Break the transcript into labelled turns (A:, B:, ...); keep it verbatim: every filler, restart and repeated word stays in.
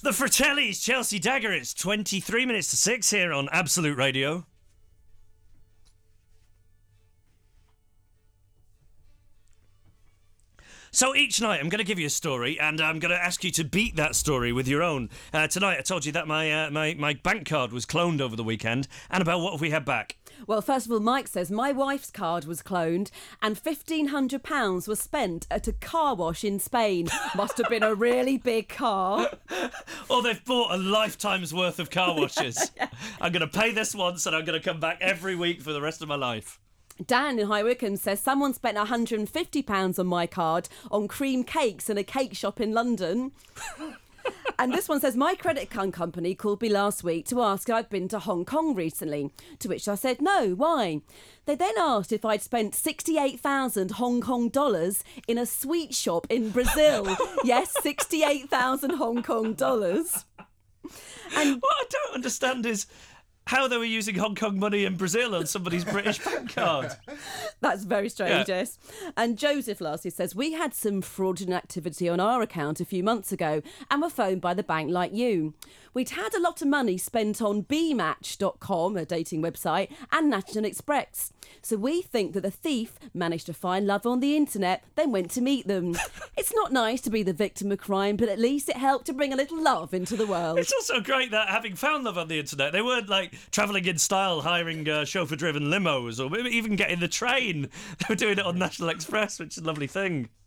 A: The Fratellis, Chelsea Dagger. It's twenty-three minutes to six here on Absolute Radio. So each night I'm going to give you a story and I'm going to ask you to beat that story with your own. Uh, tonight I told you that my, uh, my my bank card was cloned over the weekend. Annabelle, what have we had back?
B: Well, first of all, Mike says, my wife's card was cloned and fifteen hundred pounds was spent at a car wash in Spain. Must have been a really big car.
A: Oh, they've bought a lifetime's worth of car washes. yeah. I'm going to pay this once and I'm going to come back every week for the rest of my life.
B: Dan in High Wycombe says someone spent one hundred and fifty pounds on my card on cream cakes in a cake shop in London. And this one says, my credit card company called me last week to ask if I'd been to Hong Kong recently, to which I said no, why? They then asked if I'd spent sixty-eight thousand Hong Kong dollars in a sweet shop in Brazil. Yes, sixty-eight thousand Hong Kong dollars. And
A: what I don't understand is how they were using Hong Kong money in Brazil on somebody's British bank card.
B: That's very strange,
A: yeah.
B: yes. And Joseph lastly says, we had some fraudulent activity on our account a few months ago and were phoned by the bank like you. We'd had a lot of money spent on b match dot com, a dating website, and National Express. So we think that the thief managed to find love on the internet, then went to meet them. It's not nice to be the victim of crime, but at least it helped to bring a little love into the world.
A: It's also great that having found love on the internet, they weren't like travelling in style, hiring uh, chauffeur-driven limos, or maybe even getting the train. They were doing it on National Express, which is a lovely thing.